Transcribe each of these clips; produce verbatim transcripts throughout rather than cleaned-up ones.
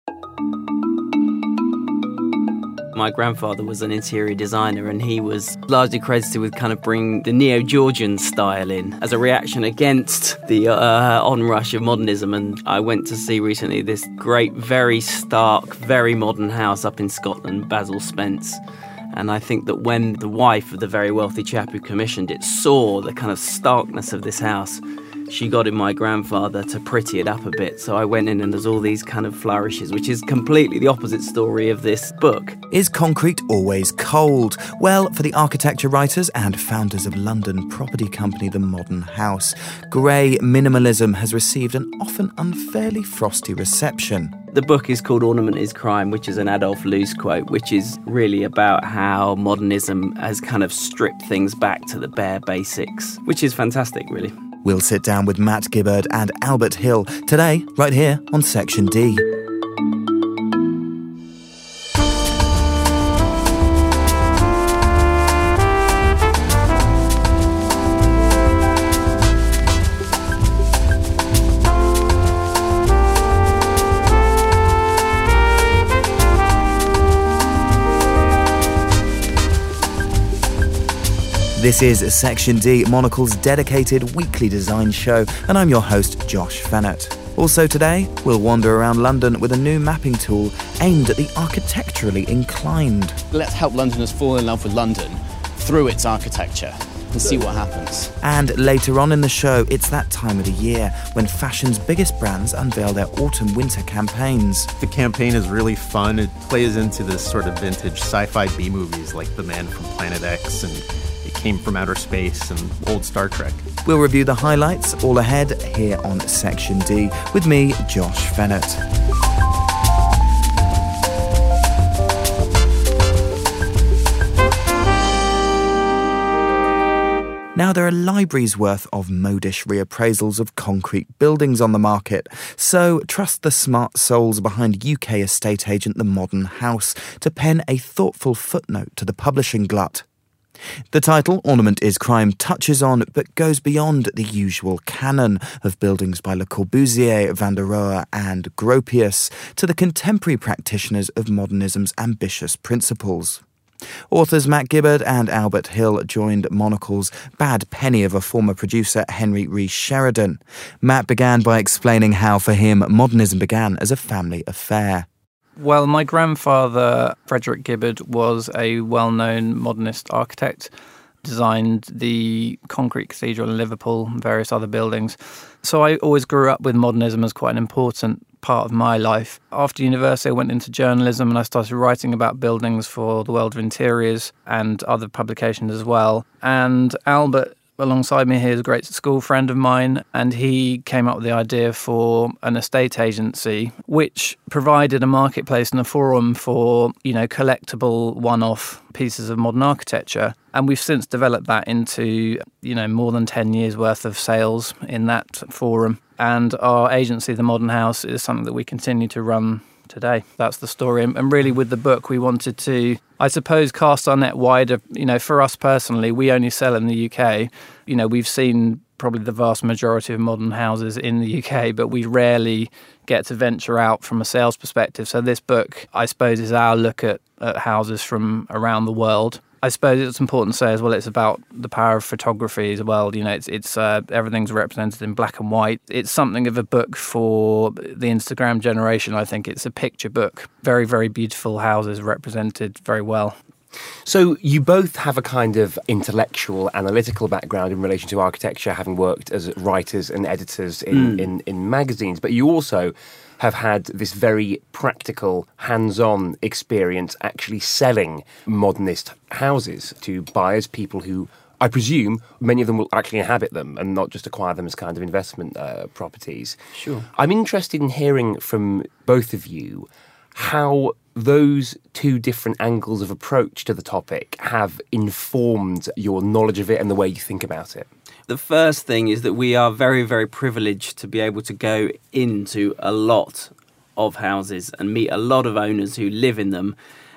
My grandfather was an interior designer, and he was largely credited with kind of bringing the neo-Georgian style in as a reaction against the uh, onrush of modernism. And I went to see recently this great, very stark, very modern house up in Scotland, Basil Spence. And I think that when the wife of the very wealthy chap who commissioned it saw the kind of starkness of this house, she got in my grandfather to pretty it up a bit. So I went in and there's all these kind of flourishes, which is completely the opposite story of this book. Is concrete always cold? Well, for the architecture writers and founders of London property company The Modern House, grey minimalism has received an often unfairly frosty reception. The book is called Ornament is Crime, which is an Adolf Loos quote, which is really about how modernism has kind of stripped things back to the bare basics, which is fantastic, really. We'll sit down with Matt Gibbard and Albert Hill today, right here on Section D. This is Section D, Monocle's dedicated weekly design show, and I'm your host, Josh Fennett. Also today, we'll wander around London with a new mapping tool aimed at the architecturally inclined. Let's help Londoners fall in love with London through its architecture and see what happens. And later on in the show, it's that time of the year when fashion's biggest brands unveil their autumn-winter campaigns. The campaign is really fun. It plays into this sort of vintage sci-fi B-movies like The Man from Planet X and It Came from Outer Space and old Star Trek. We'll review the highlights all ahead here on Section D with me, Josh Fennett. Now, there are libraries worth of modish reappraisals of concrete buildings on the market, so trust the smart souls behind U K estate agent The Modern House to pen a thoughtful footnote to the publishing glut. The title, Ornament is Crime, touches on but goes beyond the usual canon of buildings by Le Corbusier, Van der Rohe and Gropius to the contemporary practitioners of modernism's ambitious principles. Authors Matt Gibbard and Albert Hill joined Monocle's bad penny of a former producer, Henry Rees Sheridan. Matt began by explaining how, for him, modernism began as a family affair. Well, my grandfather, Frederick Gibbard, was a well-known modernist architect, designed the concrete cathedral in Liverpool and various other buildings. So I always grew up with modernism as quite an important part of my life. After university, I went into journalism and I started writing about buildings for the World of Interiors and other publications as well. And Albert, alongside me here, is a great school friend of mine, and he came up with the idea for an estate agency which provided a marketplace and a forum for, you know, collectible one-off pieces of modern architecture. And we've since developed that into, you know, more than ten years worth of sales in that forum. And our agency, The Modern House, is something that we continue to run today. That's the story. And really with the book, we wanted to, I suppose, cast our net wider. You know, for us personally, we only sell in the U K. You know, we've seen probably the vast majority of modern houses in the U K, but we rarely get to venture out from a sales perspective. So this book, I suppose, is our look at, at houses from around the world. I suppose it's important to say as well, it's about the power of photography as well. You know, it's it's uh, everything's represented in black and white. It's something of a book for the Instagram generation. I think it's a picture book. Very, very beautiful houses represented very well. So you both have a kind of intellectual, analytical background in relation to architecture, having worked as writers and editors in, mm. in, in magazines, but you also have had this very practical, hands-on experience actually selling modernist houses to buyers, people who, I presume, many of them will actually inhabit them and not just acquire them as kind of investment uh, properties. Sure. I'm interested in hearing from both of you how those two different angles of approach to the topic have informed your knowledge of it and the way you think about it. The first thing is that we are very, very privileged to be able to go into a lot of houses and meet a lot of owners who live in them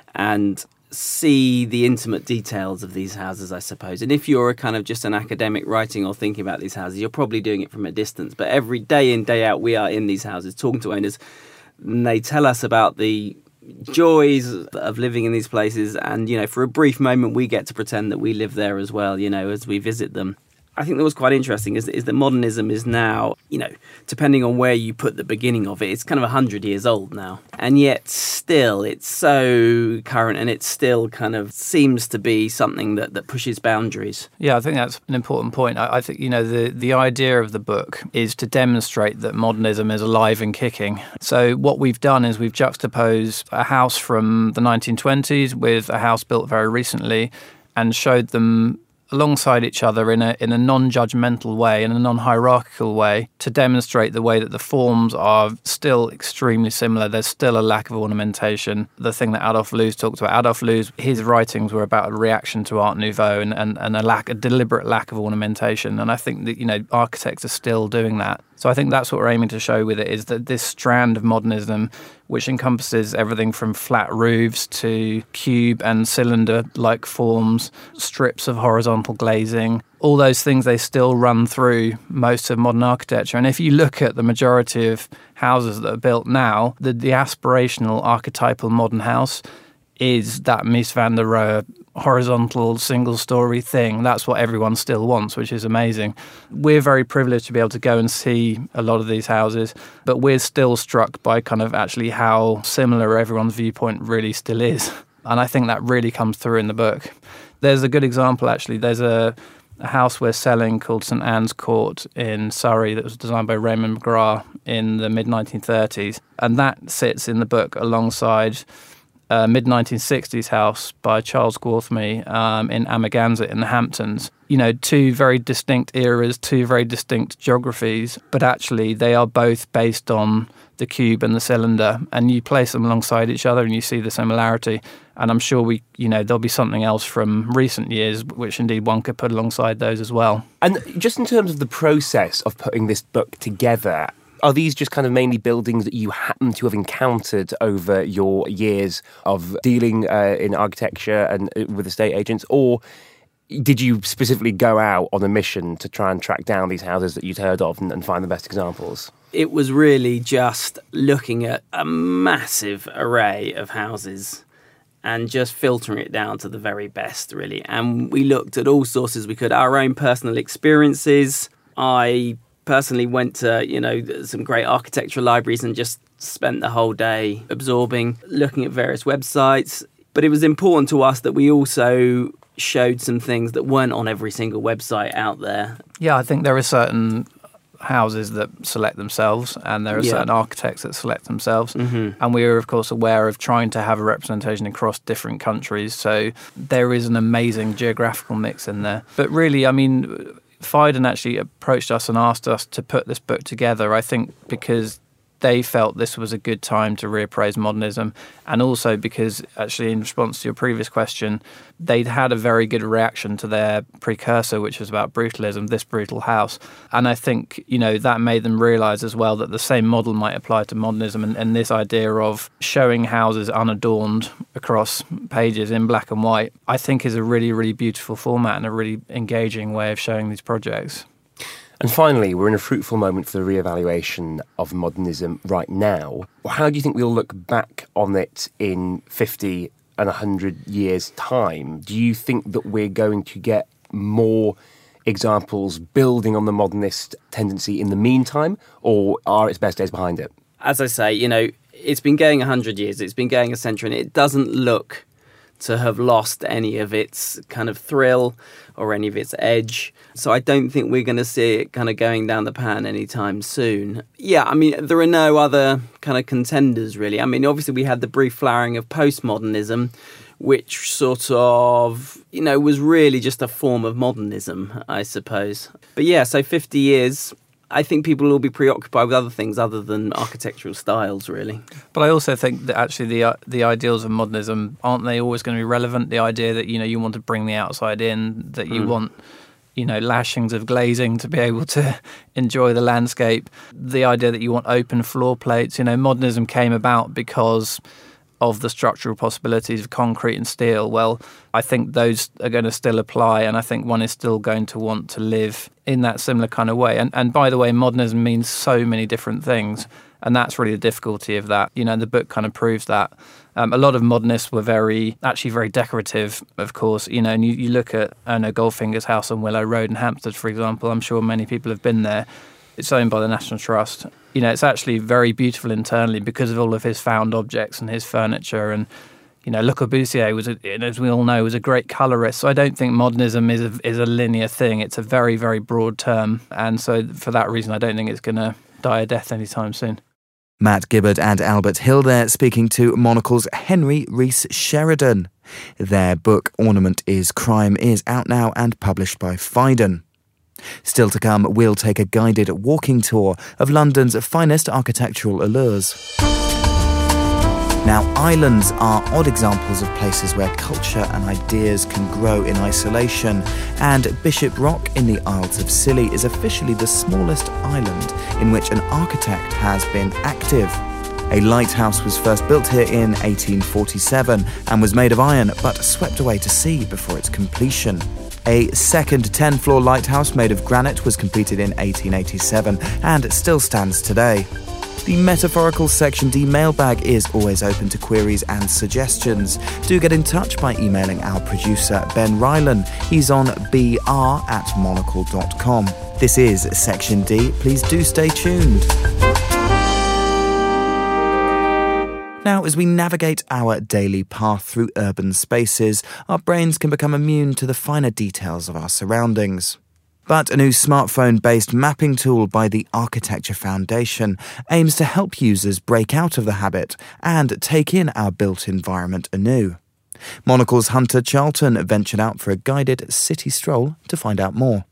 and see the intimate details of these houses, I suppose. And if you're a kind of just an academic writing or thinking about these houses, you're probably doing it from a distance. But every day in, day out, we are in these houses talking to owners. And they tell us about the joys of living in these places, and, you know, for a brief moment we get to pretend that we live there as well, you know, as we visit them. I think that was quite interesting is, is that modernism is now, you know, depending on where you put the beginning of it, it's kind of one hundred years old now. And yet still it's so current, and it still kind of seems to be something that, that pushes boundaries. Yeah, I think that's an important point. I, I think, you know, the, the idea of the book is to demonstrate that modernism is alive and kicking. So what we've done is we've juxtaposed a house from the nineteen twenties with a house built very recently and showed them alongside each other in a in a non-judgmental way, in a non-hierarchical way, to demonstrate the way that the forms are still extremely similar. There's still a lack of ornamentation. The thing that Adolf Loos talked about, Adolf Loos, his writings were about a reaction to Art Nouveau and, and, and a lack, a deliberate lack of ornamentation. And I think that, you know, architects are still doing that. So I think that's what we're aiming to show with it, is that this strand of modernism, which encompasses everything from flat roofs to cube and cylinder-like forms, strips of horizontal glazing, all those things, they still run through most of modern architecture. And if you look at the majority of houses that are built now, the, the aspirational archetypal modern house is that Mies van der Rohe horizontal single-story thing. That's what everyone still wants, which is amazing. We're very privileged to be able to go and see a lot of these houses, but we're still struck by kind of actually how similar everyone's viewpoint really still is. And I think that really comes through in the book. There's a good example, actually. There's a, a house we're selling called St Anne's Court in Surrey that was designed by Raymond McGrath in the mid nineteen thirties. And that sits in the book alongside a mid nineteen sixties house by Charles Gwarthmy um, in Amagansett in the Hamptons. You know, two very distinct eras, two very distinct geographies, but actually they are both based on the cube and the cylinder, and you place them alongside each other and you see the similarity. And I'm sure we, you know, there'll be something else from recent years which indeed one could put alongside those as well. And just in terms of the process of putting this book together, are these just kind of mainly buildings that you happen to have encountered over your years of dealing uh, in architecture and uh, with estate agents, or did you specifically go out on a mission to try and track down these houses that you'd heard of and, and find the best examples? It was really just looking at a massive array of houses and just filtering it down to the very best, really. And we looked at all sources we could, our own personal experiences. I personally went to, you know, some great architectural libraries and just spent the whole day absorbing, looking at various websites. But it was important to us that we also showed some things that weren't on every single website out there. Yeah, I think there are certain houses that select themselves, and there are Yeah. certain architects that select themselves. Mm-hmm. And we are, of course, aware of trying to have a representation across different countries. So there is an amazing geographical mix in there. But really, I mean, Phaidon actually approached us and asked us to put this book together, I think, because they felt this was a good time to reappraise modernism, and also because, actually, in response to your previous question, they'd had a very good reaction to their precursor, which was about brutalism, This Brutal House. And I think, you know, that made them realise as well that the same model might apply to modernism, and, and this idea of showing houses unadorned across pages in black and white, I think is a really, really beautiful format and a really engaging way of showing these projects. And finally, we're in a fruitful moment for the reevaluation of modernism right now. How do you think we'll look back on it in fifty and one hundred years' time? Do you think that we're going to get more examples building on the modernist tendency in the meantime, or are its best days behind it? As I say, you know, it's been going one hundred years, it's been going a century, and it doesn't look to have lost any of its kind of thrill or any of its edge. So I don't think we're going to see it kind of going down the pan anytime soon. Yeah, I mean, there are no other kind of contenders, really. I mean, obviously we had the brief flowering of postmodernism, which sort of, you know, was really just a form of modernism, I suppose. But yeah, so fifty years, I think people will be preoccupied with other things other than architectural styles, really. But I also think that actually the uh, the ideals of modernism, aren't they always going to be relevant? The idea that, you know, you want to bring the outside in, that you mm. want, you know, lashings of glazing to be able to enjoy the landscape. The idea that you want open floor plates. You know, modernism came about because of the structural possibilities of concrete and steel, well, I think those are going to still apply, and I think one is still going to want to live in that similar kind of way. And, and by the way, modernism means so many different things, and that's really the difficulty of that. You know, the book kind of proves that. Um, a lot of modernists were very, actually very decorative, of course, you know, and you, you look at, I know, Goldfinger's house on Willow Road in Hampstead, for example. I'm sure many people have been there. It's owned by the National Trust. You know, it's actually very beautiful internally because of all of his found objects and his furniture. And, you know, Le Corbusier was, a, as we all know, was a great colourist. So I don't think modernism is a, is a linear thing. It's a very, very broad term. And so for that reason, I don't think it's going to die a death anytime soon. Matt Gibbard and Albert Hill there speaking to Monocle's Henry Rees Sheridan. Their book, Ornament is Crime, is out now and published by Phaidon. Still to come, we'll take a guided walking tour of London's finest architectural allures. Now, islands are odd examples of places where culture and ideas can grow in isolation, and Bishop Rock in the Isles of Scilly is officially the smallest island in which an architect has been active. A lighthouse was first built here in eighteen forty-seven and was made of iron but swept away to sea before its completion. A second ten-floor lighthouse made of granite was completed in eighteen eighty-seven and still stands today. The Metaphorical Section D mailbag is always open to queries and suggestions. Do get in touch by emailing our producer, Ben Rylan. He's on b r at monocle dot com. This is Section D. Please do stay tuned. Now, as we navigate our daily path through urban spaces, our brains can become immune to the finer details of our surroundings. But a new smartphone-based mapping tool by the Architecture Foundation aims to help users break out of the habit and take in our built environment anew. Monocle's Hunter Charlton ventured out for a guided city stroll to find out more.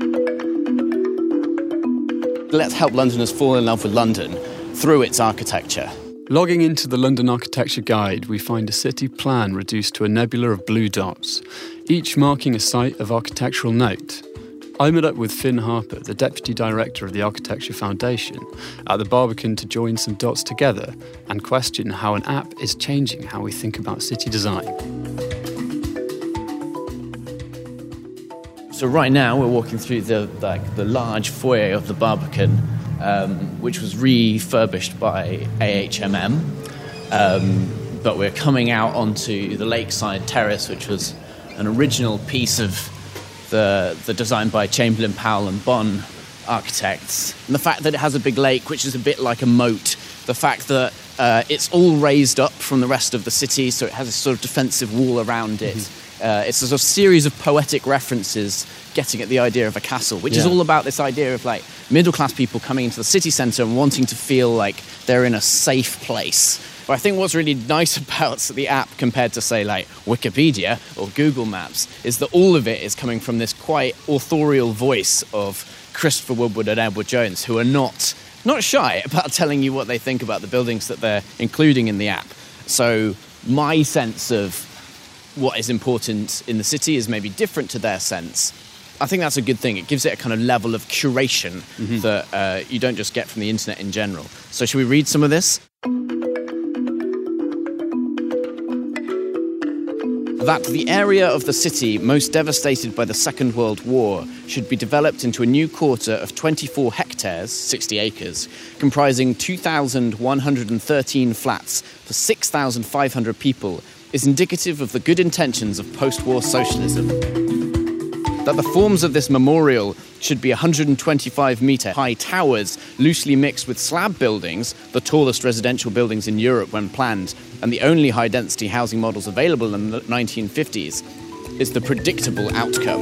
Let's help Londoners fall in love with London through its architecture. Logging into the London Architecture Guide, we find a city plan reduced to a nebula of blue dots, each marking a site of architectural note. I met up with Finn Harper, the Deputy Director of the Architecture Foundation, at the Barbican to join some dots together and question how an app is changing how we think about city design. So right now we're walking through the like the large foyer of the Barbican, um, which was refurbished by A H M M, um, but we're coming out onto the lakeside terrace, which was an original piece of the the design by Chamberlain, Powell and Bonn architects. And the fact that it has a big lake, which is a bit like a moat, the fact that uh, it's all raised up from the rest of the city, so it has a sort of defensive wall around it. Mm-hmm. Uh, it's a sort of series of poetic references getting at the idea of a castle, which yeah. is all about this idea of like middle-class people coming into the city centre and wanting to feel like they're in a safe place. But I think what's really nice about the app compared to, say, like Wikipedia or Google Maps is that all of it is coming from this quite authorial voice of Christopher Woodward and Edward Jones, who are not not shy about telling you what they think about the buildings that they're including in the app. So my sense of what is important in the city is maybe different to their sense. I think that's a good thing. It gives it a kind of level of curation mm-hmm. that uh, you don't just get from the internet in general. So should we read some of this? That the area of the city most devastated by the Second World War should be developed into a new quarter of twenty-four hectares, sixty acres, comprising two thousand one hundred thirteen flats for six thousand five hundred people, is indicative of the good intentions of post-war socialism. That the forms of this memorial should be one hundred twenty-five metre high towers loosely mixed with slab buildings, the tallest residential buildings in Europe when planned, and the only high-density housing models available in the nineteen fifties, is the predictable outcome.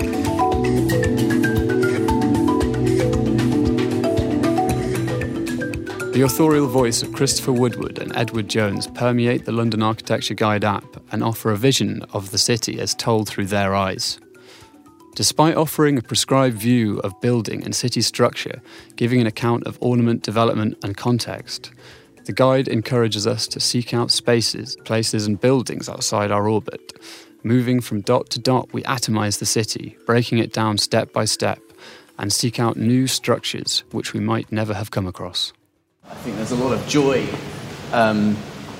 The authorial voice of Christopher Woodward and Edward Jones permeate the London Architecture Guide app and offer a vision of the city as told through their eyes. Despite offering a prescribed view of building and city structure, giving an account of ornament, development and context, the guide encourages us to seek out spaces, places and buildings outside our orbit. Moving from dot to dot, we atomise the city, breaking it down step by step, and seek out new structures which we might never have come across. I think there's a lot of joy um,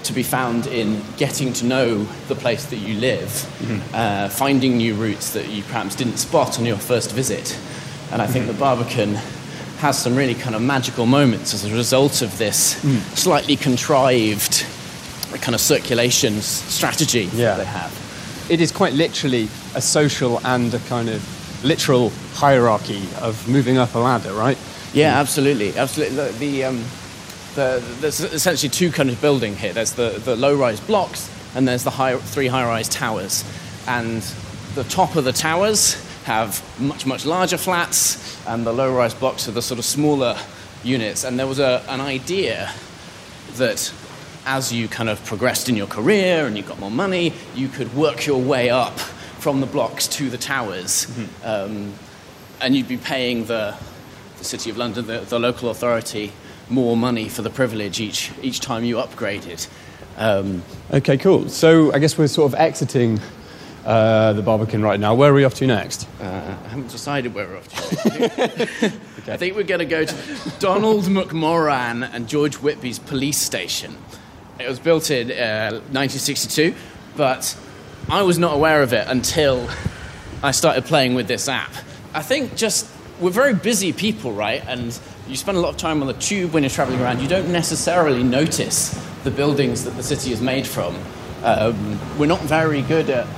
to be found in getting to know the place that you live, mm-hmm. uh, finding new routes that you perhaps didn't spot on your first visit. And I think mm-hmm. the Barbican has some really kind of magical moments as a result of this mm. slightly contrived kind of circulation s- strategy yeah. that they have. It is quite literally a social and a kind of literal hierarchy of moving up a ladder, right? Yeah, mm. absolutely, absolutely. The, the, um, the there's essentially two kinds of building here. There's the, the low-rise blocks, and there's the high, three high-rise towers. And the top of the towers have much, much larger flats, and the low-rise blocks are the sort of smaller units. And there was a, an idea that as you kind of progressed in your career and you got more money, you could work your way up from the blocks to the towers. Mm-hmm. Um, and you'd be paying the, the City of London, the, the local authority, more money for the privilege each each time you upgraded. Um, okay, cool. So I guess we're sort of exiting uh, the Barbican right now. Where are we off to next? Uh, I haven't decided where we're off to. okay. I think we're going to go to Donald McMorran and George Whitby's police station. It was built in uh, nineteen sixty-two, but I was not aware of it until I started playing with this app. I think just, we're very busy people, right? And you spend a lot of time on the tube when you're travelling around. You don't necessarily notice the buildings that the city is made from. Um, we're not very good at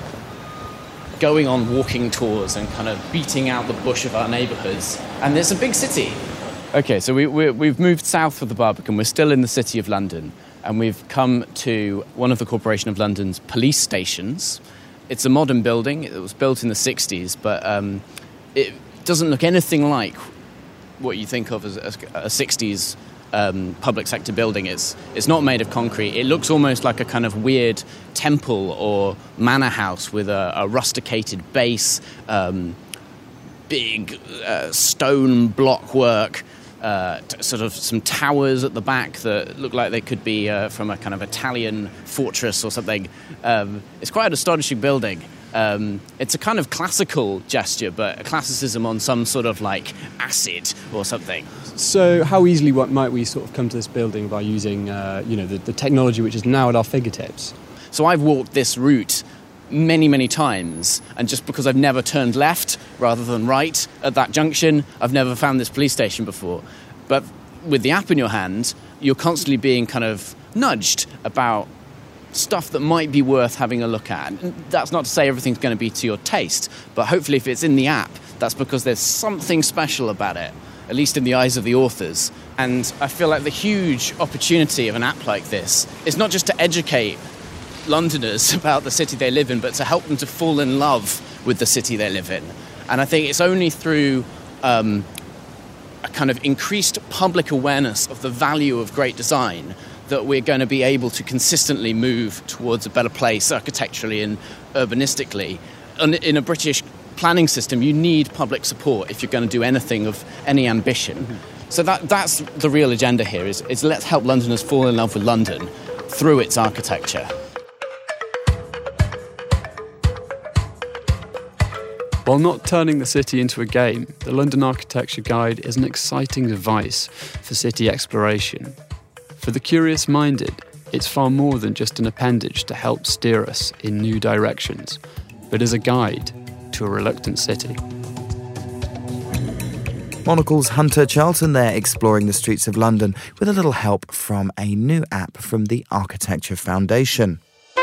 going on walking tours and kind of beating out the bush of our neighbourhoods. And it's a big city. Okay, so we, we, we've moved south of the Barbican. We're still in the City of London. And we've come to one of the Corporation of London's police stations. It's a modern building. It was built in the sixties, but um, it doesn't look anything like what you think of as a, a sixties um, public sector building. It's, it's not made of concrete. It looks almost like a kind of weird temple or manor house with a, a rusticated base, um, big uh, stone block work, Uh, t- sort of some towers at the back that look like they could be uh, from a kind of Italian fortress or something. Um, it's quite an astonishing building. Um, it's a kind of classical gesture, but a classicism on some sort of like acid or something. So how easily what might we sort of come to this building by using uh, you know the, the technology which is now at our fingertips? So I've walked this route many, many times, and just because I've never turned left rather than right at that junction, I've never found this police station before. But with the app in your hand, you're constantly being kind of nudged about stuff that might be worth having a look at. And that's not to say everything's going to be to your taste, but hopefully if it's in the app, that's because there's something special about it, at least in the eyes of the authors. And I feel like the huge opportunity of an app like this is not just to educate Londoners about the city they live in, but to help them to fall in love with the city they live in. And I think it's only through um, a kind of increased public awareness of the value of great design that we're going to be able to consistently move towards a better place architecturally and urbanistically. And in a British planning system, you need public support if you're going to do anything of any ambition. Mm-hmm. So that that's the real agenda here, is, is let's help Londoners fall in love with London through its architecture. While not turning the city into a game, the London Architecture Guide is an exciting device for city exploration. For the curious-minded, it's far more than just an appendage to help steer us in new directions, but is a guide to a reluctant city. Monocle's Hunter Charlton there, exploring the streets of London with a little help from a new app from the Architecture Foundation.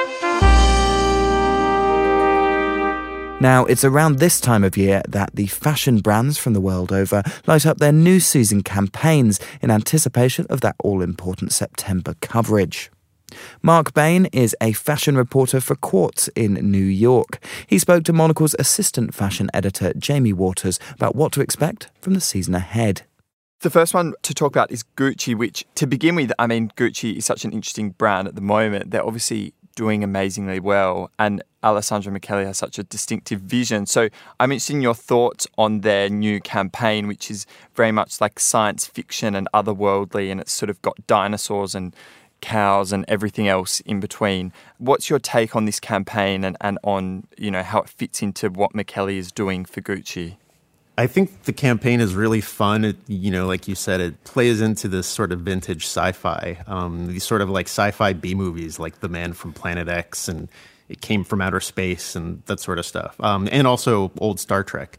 Now, it's around this time of year that the fashion brands from the world over light up their new season campaigns in anticipation of that all-important September coverage. Mark Bain is a fashion reporter for Quartz in New York. He spoke to Monocle's assistant fashion editor, Jamie Waters, about what to expect from the season ahead. The first one to talk about is Gucci, which, to begin with, I mean, Gucci is such an interesting brand at the moment. They're obviously doing amazingly well, and Alessandro Michele has such a distinctive vision. So I'm interested in your thoughts on their new campaign, which is very much like science fiction and otherworldly, and it's sort of got dinosaurs and cows and everything else in between. What's your take on this campaign and, and on, you know, how it fits into what Michele is doing for Gucci? I think the campaign is really fun. It, you know, like you said, it plays into this sort of vintage sci-fi, um, these sort of like sci-fi B movies, like The Man from Planet X and It Came from Outer Space and that sort of stuff, um, and also old Star Trek.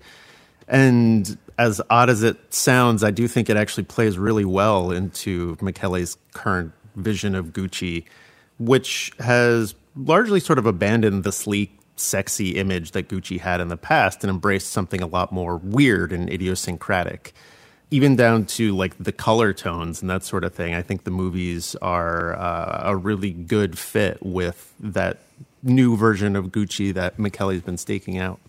And as odd as it sounds, I do think it actually plays really well into Michele's current vision of Gucci, which has largely sort of abandoned the sleek, sexy image that Gucci had in the past and embraced something a lot more weird and idiosyncratic, even down to like the color tones and that sort of thing. I think the movies are uh, a really good fit with that new version of Gucci that Michele's been staking out.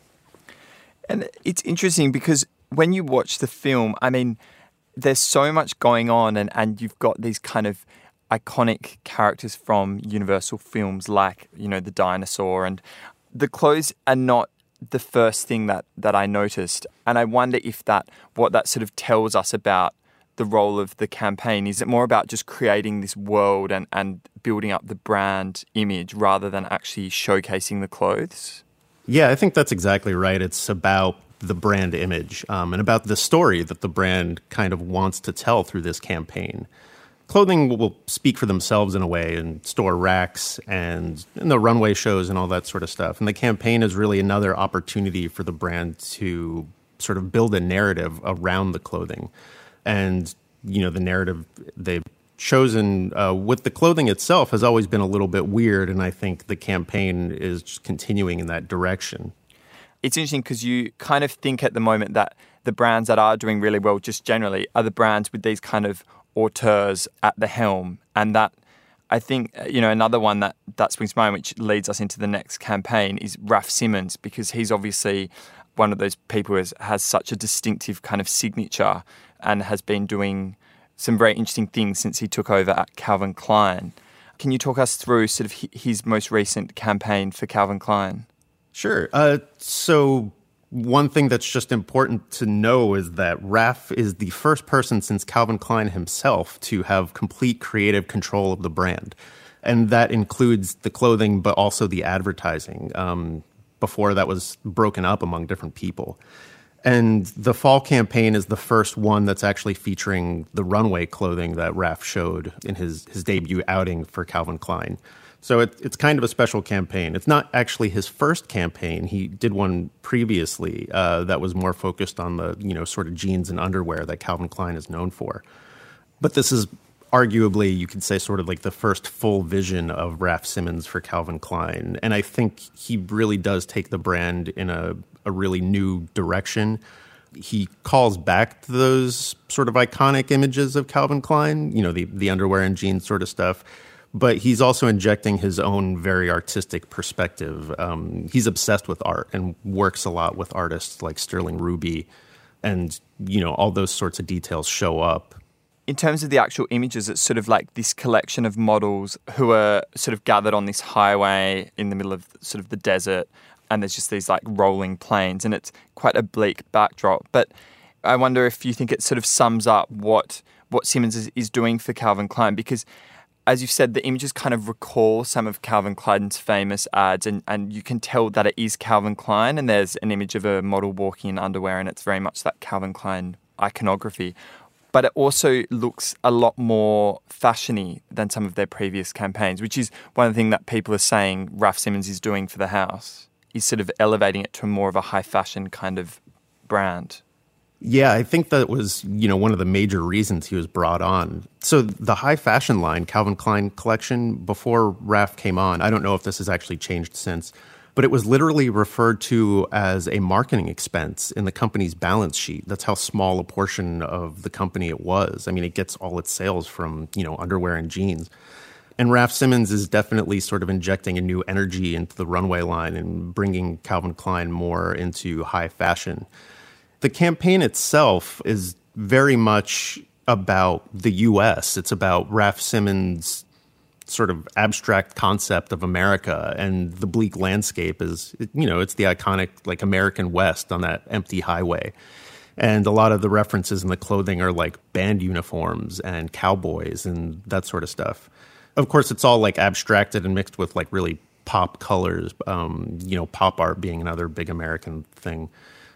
And it's interesting because when you watch the film, I mean, there's so much going on, and, and you've got these kind of iconic characters from Universal films like, you know, the dinosaur, and the clothes are not the first thing that, that I noticed. And I wonder if that, what that sort of tells us about the role of the campaign. Is it more about just creating this world and, and building up the brand image rather than actually showcasing the clothes? Yeah, I think that's exactly right. It's about the brand image um, and about the story that the brand kind of wants to tell through this campaign. Clothing will speak for themselves in a way in store racks and in the runway shows and all that sort of stuff. And the campaign is really another opportunity for the brand to sort of build a narrative around the clothing. And, you know, the narrative they've chosen uh, with the clothing itself has always been a little bit weird. And I think the campaign is just continuing in that direction. It's interesting because you kind of think at the moment that the brands that are doing really well just generally are the brands with these kind of auteurs at the helm. And that, I think, you know, another one that, that springs to mind, which leads us into the next campaign, is Raf Simons, because he's obviously one of those people who has, has such a distinctive kind of signature and has been doing some very interesting things since he took over at Calvin Klein. Can you talk us through sort of his most recent campaign for Calvin Klein? Sure. Uh, so one thing that's just important to know is that Raf is the first person since Calvin Klein himself to have complete creative control of the brand. And that includes the clothing, but also the advertising. Um, before that was broken up among different people. And the fall campaign is the first one that's actually featuring the runway clothing that Raf showed in his, his debut outing for Calvin Klein. So it, it's kind of a special campaign. It's not actually his first campaign. He did one previously uh, that was more focused on the, you know, sort of jeans and underwear that Calvin Klein is known for. But this is arguably, you could say, sort of like the first full vision of Raf Simons for Calvin Klein. And I think he really does take the brand in a, a really new direction. He calls back to those sort of iconic images of Calvin Klein, you know, the, the underwear and jeans sort of stuff. But he's also injecting his own very artistic perspective. Um, he's obsessed with art and works a lot with artists like Sterling Ruby. And, you know, all those sorts of details show up. In terms of the actual images, it's sort of like this collection of models who are sort of gathered on this highway in the middle of sort of the desert. And there's just these like rolling plains. And it's quite a bleak backdrop. But I wonder if you think it sort of sums up what, what Simons is, is doing for Calvin Klein. Because as you've said, the images kind of recall some of Calvin Klein's famous ads, and, and you can tell that it is Calvin Klein, and there's an image of a model walking in underwear, and it's very much that Calvin Klein iconography. But it also looks a lot more fashiony than some of their previous campaigns, which is one of the things that people are saying Raf Simons is doing for the house. He's sort of elevating it to more of a high fashion kind of brand. Yeah, I think that was, you know, one of the major reasons he was brought on. So the high fashion line, Calvin Klein collection, before Raf came on, I don't know if this has actually changed since, but it was literally referred to as a marketing expense in the company's balance sheet. That's how small a portion of the company it was. I mean, it gets all its sales from, you know, underwear and jeans. And Raf Simons is definitely sort of injecting a new energy into the runway line and bringing Calvin Klein more into high fashion. The campaign itself is very much about the U S. It's about Raf Simons' sort of abstract concept of America, and the bleak landscape is, you know, it's the iconic like American West on that empty highway. And a lot of the references in the clothing are like band uniforms and cowboys and that sort of stuff. Of course, it's all like abstracted and mixed with like really pop colors, um, you know, pop art being another big American thing.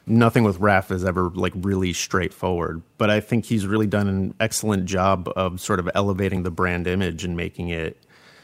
Nothing with Raf is ever like really straightforward, but I think he's really done an excellent job of sort of elevating the brand image and making it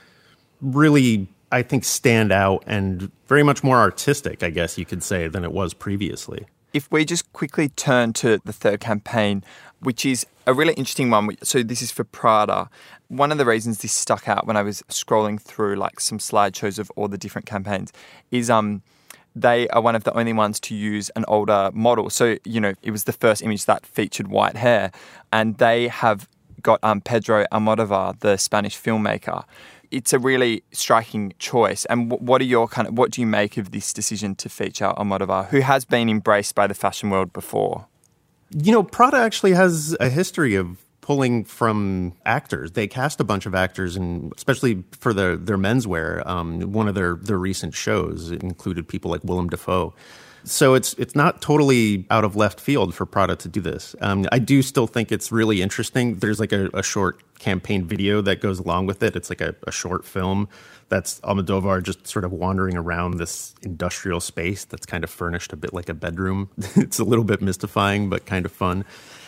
really, I think, stand out and very much more artistic, I guess you could say, than it was previously. If we just quickly turn to the third campaign, which is a really interesting one. So this is for Prada. One of the reasons this stuck out when I was scrolling through like some slideshows of all the different campaigns is um they are one of the only ones to use an older model. So, you know, it was the first image that featured white hair. And they have got um, Pedro Almodovar, the Spanish filmmaker. It's a really striking choice. And w- what are your kind of, what do you make of this decision to feature Almodovar, who has been embraced by the fashion world before? You know, Prada actually has a history of pulling from actors. They cast a bunch of actors, and especially for their, their menswear. Um, one of their, their recent shows included people like Willem Dafoe. So it's it's not totally out of left field for Prada to do this. Um, I do still think it's really interesting. There's like a, a short campaign video that goes along with it. It's like a, a short film that's Almodovar just sort of wandering around this industrial space that's kind of furnished a bit like a bedroom. It's a little bit mystifying, but kind of fun.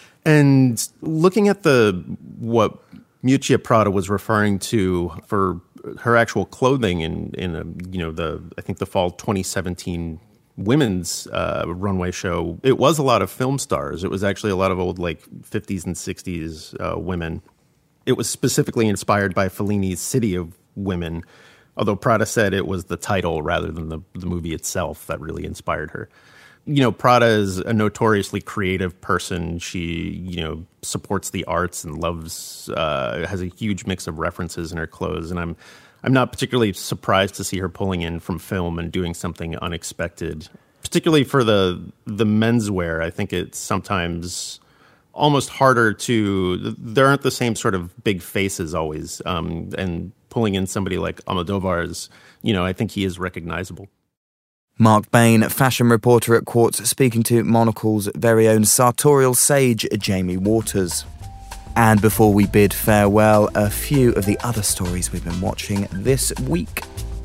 And looking at the what Miuccia Prada was referring to for her actual clothing in in a, you know the I think the fall twenty seventeen women's uh, runway show, it was a lot of film stars. It was actually a lot of old like fifties and sixties uh, women. It was specifically inspired by Fellini's City of Women, although Prada said it was the title rather than the, the movie itself that really inspired her. You know, Prada is a notoriously creative person. She, you know, supports the arts and loves, uh, has a huge mix of references in her clothes. And I'm, I'm not particularly surprised to see her pulling in from film and doing something unexpected, particularly for the, the menswear. I think it's sometimes almost harder to, there aren't the same sort of big faces always. Um, and pulling in somebody like Almodovar is, you know, I think he is recognizable. Mark Bain, fashion reporter at Quartz, speaking to Monocle's very own sartorial sage, Jamie Waters. And before we bid farewell, a few of the other stories we've been watching this week.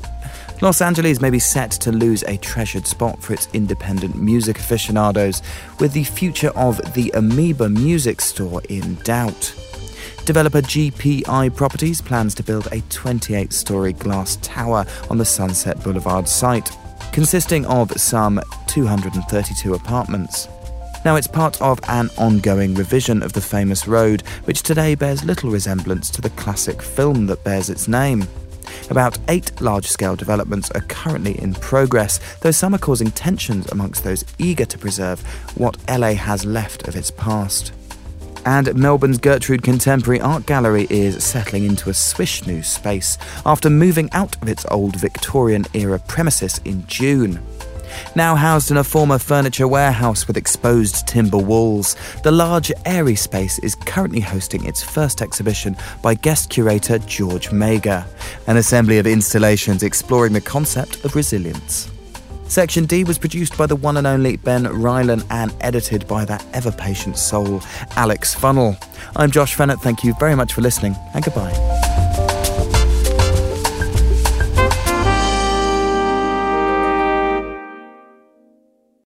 Los Angeles may be set to lose a treasured spot for its independent music aficionados, with the future of the Amoeba Music Store in doubt. Developer G P I Properties plans to build a twenty-eight-storey glass tower on the Sunset Boulevard site, consisting of some two hundred thirty-two apartments. Now, it's part of an ongoing revision of the famous road, which today bears little resemblance to the classic film that bears its name. About eight large-scale developments are currently in progress, though some are causing tensions amongst those eager to preserve what L A has left of its past. And Melbourne's Gertrude Contemporary Art Gallery is settling into a swish new space after moving out of its old Victorian-era premises in June. Now housed in a former furniture warehouse with exposed timber walls, the large, airy space is currently hosting its first exhibition by guest curator George Mager, an assembly of installations exploring the concept of resilience. Section D was produced by the one and only Ben Rylan and edited by that ever-patient soul, Alex Funnell. I'm Josh Fennett. Thank you very much for listening, and goodbye.